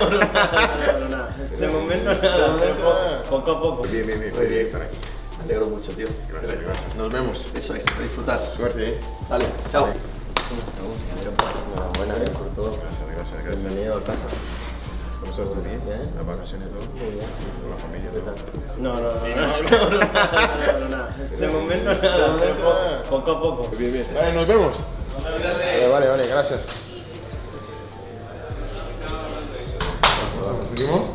De momento nada, poco a poco. Bien, feliz de estar aquí. Me alegro mucho, tío. Gracias. Nos vemos. Eso es, a disfrutar. Suerte, ¿eh? Dale, chao. Enhorabuena por todo. Gracias. Bienvenido a casa. ¿Cómo estás tú? Bien. Bien. ¿Las vacaciones todo? Muy bien. ¿Con la familia todo? No. De momento nada, poco a poco. Bien. Vale, nos vemos. Vale, gracias. ¿Nos seguimos?